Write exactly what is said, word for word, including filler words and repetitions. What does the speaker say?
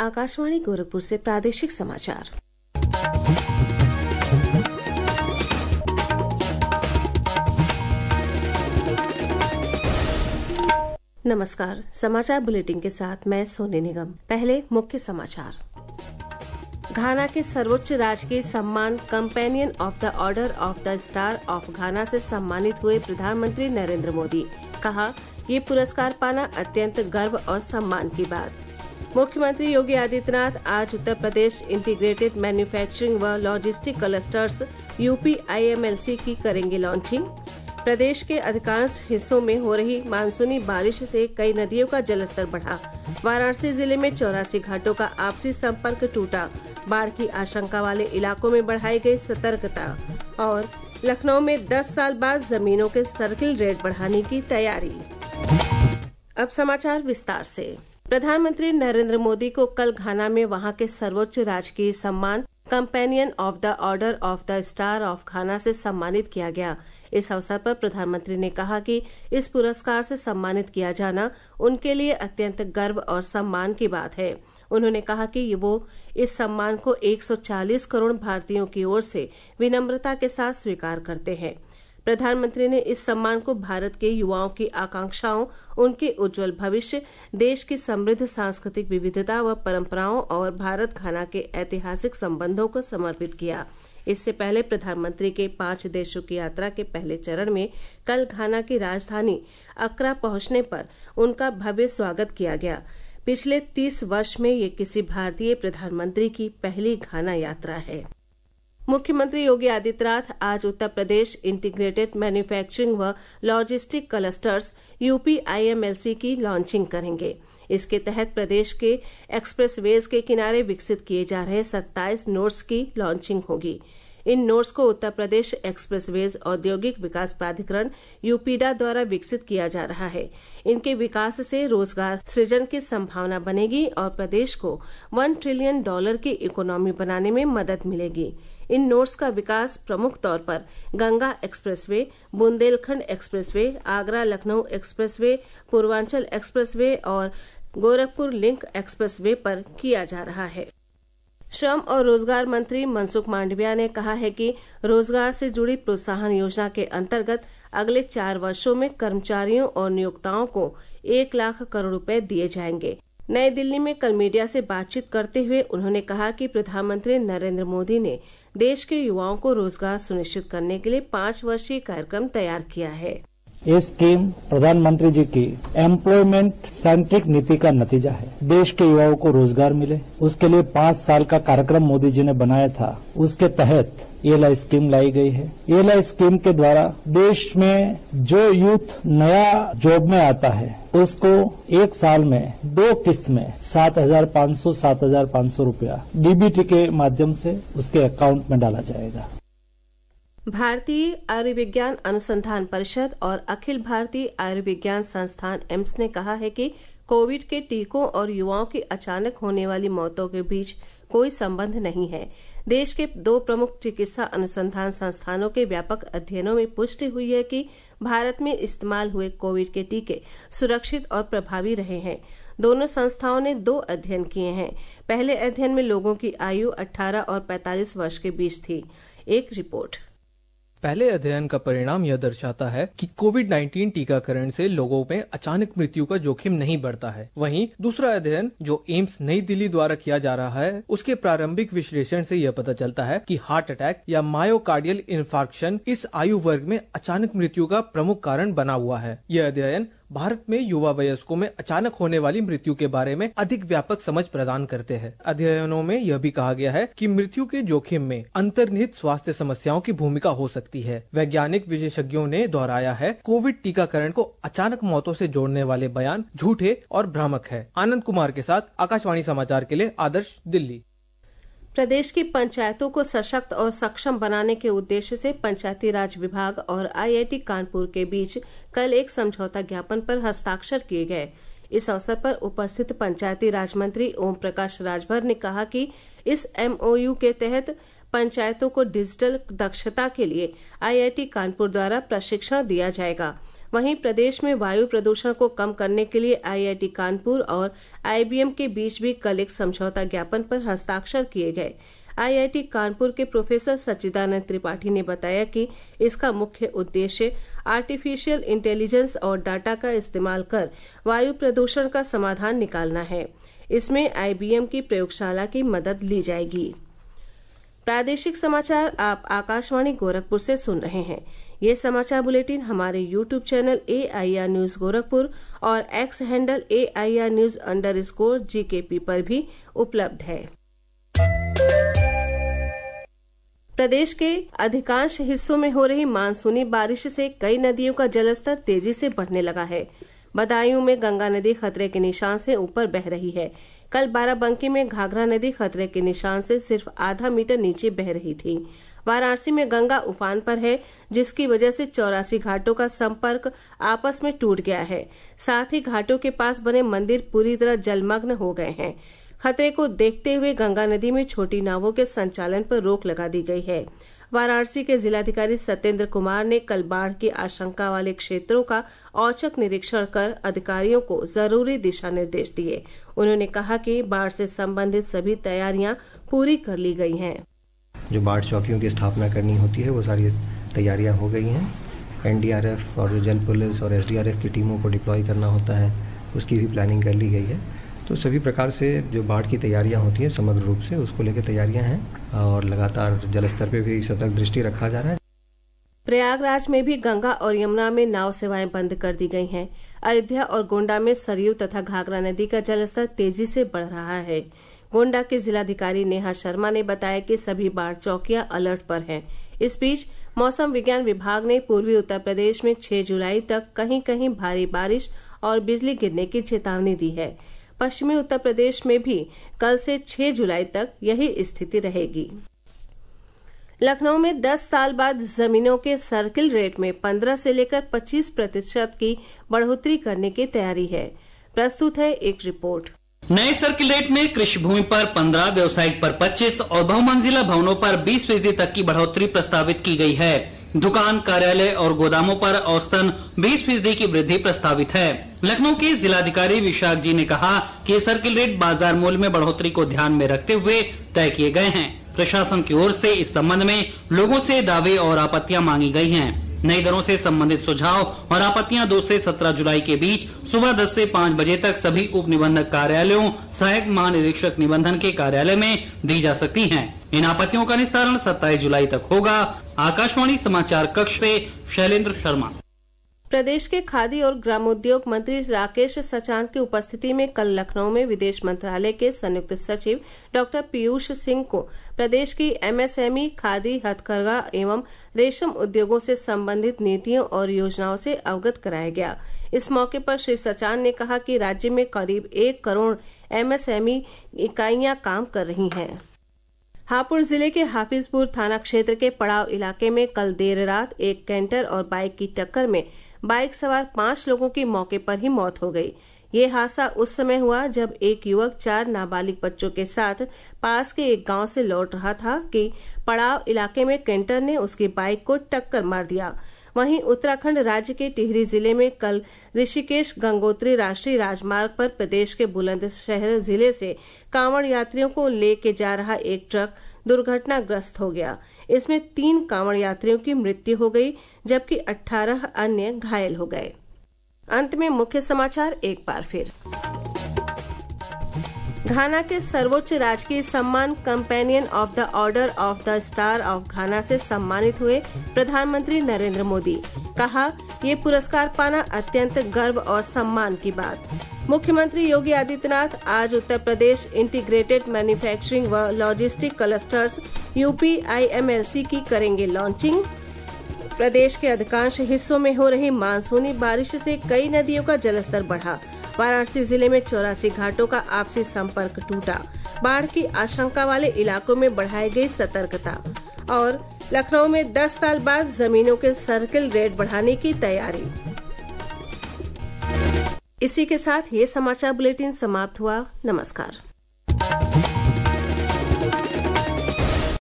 आकाशवाणी गोरखपुर से प्रादेशिक समाचार। नमस्कार, समाचार बुलेटिन के साथ मैं सोनी निगम। पहले मुख्य समाचार। घाना के सर्वोच्च राजकीय सम्मान companion of the order of the star of Ghana से सम्मानित हुए प्रधानमंत्री नरेंद्र मोदी। कहा, ये पुरस्कार पाना अत्यंत गर्व और सम्मान की बात। मुख्यमंत्री योगी आदित्यनाथ आज उत्तर प्रदेश इंटीग्रेटेड मैन्युफैक्चरिंग व logistic clusters UP I M L C की करेंगे लॉन्चिंग। प्रदेश के अधिकांश हिस्सों में हो रही मानसूनी बारिश से कई नदियों का जलस्तर बढ़ा। वाराणसी जिले में चौरासी घाटों का आपसी संपर्क टूटा। बाढ़ की आशंका वाले इलाकों में बढ़ाई गई सतर्कता। और लखनऊ में दस साल बाद जमीनों के सर्किल रेट बढ़ाने की तैयारी। अब समाचार विस्तार से। प्रधानमंत्री नरेंद्र मोदी को कल घाना में वहां के सर्वोच्च राजकीय सम्मान companion of the order of the star of Ghana से सम्मानित किया गया। इस अवसर पर प्रधानमंत्री ने कहा कि इस पुरस्कार से सम्मानित किया जाना उनके लिए अत्यंत गर्व और सम्मान की बात है। उन्होंने कहा कि वो इस सम्मान को एक सौ चालीस करोड़ भारतीयों की ओर से विनम्रता के साथ स्वीकार करते हैं। प्रधानमंत्री ने इस सम्मान को भारत के युवाओं की आकांक्षाओं, उनके उज्जवल भविष्य, देश की समृद्ध सांस्कृतिक विविधता व परंपराओं और भारत घाना के ऐतिहासिक संबंधों को समर्पित किया। इससे पहले प्रधानमंत्री के पांच देशों की यात्रा के पहले चरण में कल घाना की राजधानी अक्रा पहुंचने पर उनका भव्य स्वागत किया गया। पिछले तीस वर्ष में ये किसी भारतीय प्रधानमंत्री की पहली घाना यात्रा है। मुख्यमंत्री योगी आदित्यनाथ आज उत्तर प्रदेश इंटीग्रेटेड मैन्युफैक्चरिंग व logistic clusters UP I M L C की लॉन्चिंग करेंगे। इसके तहत प्रदेश के एक्सप्रेसवेज के किनारे विकसित किए जा रहे सत्ताईस नोड्स की लॉन्चिंग होगी। इन नोड्स को उत्तर प्रदेश एक्सप्रेसवेज औद्योगिक विकास प्राधिकरण यूपीडा द्वारा विकसित किया जा रहा है। इनके विकास से रोजगार सृजन की संभावना बनेगी और प्रदेश को वन ट्रिलियन डॉलर की इकोनॉमी बनाने में मदद मिलेगी। इन नोड्स का विकास प्रमुख तौर पर Ganga expressway, Bundelkhand expressway, Agra Lucknow expressway, Purvanchal expressway और गोरखपुर लिंक एक्सप्रेसवे पर किया जा रहा है। श्रम और रोजगार मंत्री मनसुख मांडविया ने कहा है कि रोजगार से जुड़ी प्रोत्साहन योजना के अंतर्गत अगले चार वर्षों में कर्मचारियों और नियोक्ताओं को एक लाख करोड़ रुपए दिए जाएंगे। नई दिल्ली में कल मीडिया से बातचीत करते हुए उन्होंने कहा कि प्रधानमंत्री नरेंद्र मोदी ने देश के युवाओं को रोजगार सुनिश्चित करने के लिए पांच वर्षीय कार्यक्रम तैयार किया है। ये स्कीम प्रधानमंत्री जी की एम्प्लॉयमेंट सेंट्रिक नीति का नतीजा है। देश के युवाओं को रोजगार मिले, उसके लिए पांच साल का कार्यक्रम मोदी जी ने बनाया था। उसके तहत ये ला स्कीम लाई गई है। ये ला स्कीम के द्वारा देश में जो यूथ नया जॉब में आता है उसको एक साल में दो किस्त में सात हजार पाँच सौ सात हजार पाँच सौ रूपया डीबीटी के माध्यम से उसके अकाउंट में डाला जाएगा। भारतीय आयुर्विज्ञान अनुसंधान परिषद और अखिल भारतीय आयुर्विज्ञान संस्थान एम्स ने कहा है कि कोविड के टीकों और युवाओं की अचानक होने वाली मौतों के बीच कोई संबंध नहीं है। देश के दो प्रमुख चिकित्सा अनुसंधान संस्थानों के व्यापक अध्ययनों में पुष्टि हुई है कि भारत में इस्तेमाल हुए कोविड के टीके सुरक्षित और प्रभावी रहे हैं। दोनों संस्थाओं ने दो अध्ययन किए हैं। पहले अध्ययन में लोगों की आयु अठारह और पैंतालीस वर्ष के बीच थी। एक रिपोर्ट। पहले अध्ययन का परिणाम यह दर्शाता है कि कोविड नाइन्टीन टीकाकरण से लोगों में अचानक मृत्यु का जोखिम नहीं बढ़ता है। वहीं दूसरा अध्ययन जो एम्स नई दिल्ली द्वारा किया जा रहा है, उसके प्रारंभिक विश्लेषण से यह पता चलता है कि हार्ट अटैक या मायोकार्डियल इन्फार्क्शन इस आयु वर्ग में अचानक मृत्यु का प्रमुख कारण बना हुआ है। यह अध्ययन भारत में युवा वयस्कों में अचानक होने वाली मृत्यु के बारे में अधिक व्यापक समझ प्रदान करते हैं। अध्ययनों में यह भी कहा गया है कि मृत्यु के जोखिम में अंतर्निहित स्वास्थ्य समस्याओं की भूमिका हो सकती है। वैज्ञानिक विशेषज्ञों ने दोहराया है, कोविड टीकाकरण को अचानक मौतों से जोड़ने वाले बयान झूठे और भ्रामक है। आनंद कुमार के साथ आकाशवाणी समाचार के लिए आदर्श, दिल्ली। प्रदेश की पंचायतों को सशक्त और सक्षम बनाने के उद्देश्य से पंचायती राज विभाग और आई आई टी कानपुर के बीच कल एक समझौता ज्ञापन पर हस्ताक्षर किए गए। इस अवसर पर उपस्थित पंचायती राज मंत्री ओम प्रकाश राजभर ने कहा कि इस एम ओ यू के तहत पंचायतों को डिजिटल दक्षता के लिए आई आई टी कानपुर द्वारा प्रशिक्षण दिया जाएगा। वहीं प्रदेश में वायु प्रदूषण को कम करने के लिए आई आई टी कानपुर और आई बी एम के बीच भी कल एक समझौता ज्ञापन पर हस्ताक्षर किए गए। आई आई टी कानपुर के प्रोफेसर सच्चिदानंद त्रिपाठी ने बताया कि इसका मुख्य उद्देश्य आर्टिफिशियल इंटेलिजेंस और डाटा का इस्तेमाल कर वायु प्रदूषण का समाधान निकालना है। इसमें आई बी एम की प्रयोगशाला की मदद ली जाएगी। प्रादेशिक समाचार आप आकाशवाणी गोरखपुर से सुन रहे हैं। ये समाचार बुलेटिन हमारे YouTube channel A I R news Gorakhpur और X handle A I R news underscore G K P पर भी उपलब्ध है। प्रदेश के अधिकांश हिस्सों में हो रही मानसूनी बारिश से कई नदियों का जलस्तर तेजी से बढ़ने लगा है। बदायूं में गंगा नदी खतरे के निशान से ऊपर बह रही है। कल बाराबंकी में घाघरा नदी खतरे के निशान से सिर्फ आधा मीटर नीचे बह रही थी। वाराणसी में गंगा उफान पर है, जिसकी वजह से चौरासी घाटों का संपर्क आपस में टूट गया है। साथ ही घाटों के पास बने मंदिर पूरी तरह जलमग्न हो गए हैं। खतरे को देखते हुए गंगा नदी में छोटी नावों के संचालन पर रोक लगा दी गई है। वाराणसी के जिलाधिकारी सत्येंद्र कुमार ने कल बाढ़ की आशंका वाले क्षेत्रों का औचक निरीक्षण कर अधिकारियों को जरूरी दिशा निर्देश दिए। उन्होंने कहा कि बाढ़ से संबंधित सभी तैयारियां पूरी कर ली गई हैं। जो बाढ़ चौकियों की स्थापना करनी होती है वो सारी तैयारियां हो गई हैं। एन डी आर एफ और जल पुलिस और एस डी आर एफ की टीमों को डिप्लॉय करना होता है, उसकी भी प्लानिंग कर ली गई है। तो सभी प्रकार से जो बाढ़ की तैयारियां होती हैं समग्र रूप से उसको लेकर तैयारियां हैं और लगातार जलस्तर पे भी सतर्क दृष्टि रखा जा रहा है। प्रयागराज में भी गंगा और यमुना में नाव सेवाएं बंद कर दी गई हैं। अयोध्या और गोंडा में सरयू तथा घाघरा नदी का जलस्तर तेजी से बढ़ रहा है। गोंडा के जिलाधिकारी नेहा शर्मा ने बताया कि सभी बाढ़ चौकियां अलर्ट पर हैं। इस बीच मौसम विज्ञान विभाग ने पूर्वी उत्तर प्रदेश में छह जुलाई तक कहीं कहीं भारी बारिश और बिजली गिरने की चेतावनी दी है। पश्चिमी उत्तर प्रदेश में भी कल से छह जुलाई तक यही स्थिति रहेगी। लखनऊ में दस साल बाद जमीनों के सर्किल रेट में पंद्रह से लेकर पच्चीस प्रतिशत की बढ़ोतरी करने की तैयारी है। प्रस्तुत है एक रिपोर्ट। नए सर्किल रेट में कृषि भूमि पर पंद्रह, व्यावसायिक पर पच्चीस और बहुमंजिला भवनों पर बीस फीसदी तक की बढ़ोतरी प्रस्तावित की गई है। दुकान, कार्यालय और गोदामों पर औसतन बीस फीसदी की वृद्धि प्रस्तावित है। लखनऊ के जिलाधिकारी विशाख जी ने कहा कि सर्किल रेट बाजार मूल्य में बढ़ोतरी को ध्यान में रखते हुए तय किए गए हैं। प्रशासन की ओर से इस संबंध में लोगों से दावे और आपत्तियां मांगी गई हैं। नई दरों से संबंधित सुझाव और आपत्तियां दो से सत्रह जुलाई के बीच सुबह दस से पाँच बजे तक सभी उप निबंधक कार्यालयों, सहायक महानिरीक्षक निबंधन के कार्यालय में दी जा सकती हैं। इन आपत्तियों का निस्तारण सत्ताईस जुलाई तक होगा। आकाशवाणी समाचार कक्ष से शैलेंद्र शर्मा। प्रदेश के खादी और ग्रामोद्योग मंत्री राकेश सचान की उपस्थिति में कल लखनऊ में विदेश मंत्रालय के संयुक्त सचिव डॉक्टर पीयूष सिंह को प्रदेश की M S M E, khadi, हथकरघा एवं रेशम उद्योगों से संबंधित नीतियों और योजनाओं से अवगत कराया गया। इस मौके पर श्री सचान ने कहा कि राज्य में करीब एक crore M S M E इकाइयां काम कर रही हैं। हापुड़ जिले के हाफिजपुर थाना क्षेत्र के पड़ाव इलाके में कल देर रात एक कैंटर और बाइक की टक्कर में बाइक सवार पांच लोगों की मौके पर ही मौत हो गई। ये हादसा उस समय हुआ जब एक युवक चार नाबालिग बच्चों के साथ पास के एक गांव से लौट रहा था कि पड़ाव इलाके में कैंटर ने उसकी बाइक को टक्कर मार दिया। वहीं उत्तराखंड राज्य के टिहरी जिले में कल ऋषिकेश गंगोत्री राष्ट्रीय राजमार्ग पर प्रदेश के बुलंदशहर जिले से कांवड़ यात्रियों को लेके जा रहा एक ट्रक दुर्घटनाग्रस्त हो गया। इसमें तीन कांवड़ यात्रियों की मृत्यु हो गई जबकि अठारह अन्य घायल हो गए। अंत में मुख्य समाचार एक बार फिर। घाना के सर्वोच्च राजकीय सम्मान companion of the order of the star of Ghana से सम्मानित हुए प्रधानमंत्री नरेंद्र मोदी। कहा, ये पुरस्कार पाना अत्यंत गर्व और सम्मान की बात। मुख्यमंत्री योगी आदित्यनाथ आज उत्तर प्रदेश इंटीग्रेटेड मैन्युफैक्चरिंग व logistic clusters U P I M L C की करेंगे लॉन्चिंग। प्रदेश के अधिकांश हिस्सों में हो रही मानसूनी बारिश से कई नदियों का जलस्तर बढ़ा। वाराणसी जिले में चौरासी घाटों का आपसी संपर्क टूटा। बाढ़ की आशंका वाले इलाकों में बढ़ाई गई सतर्कता। और लखनऊ में दस साल बाद जमीनों के सर्किल रेट बढ़ाने की तैयारी। इसी के साथ ये समाचार बुलेटिन समाप्त हुआ। नमस्कार।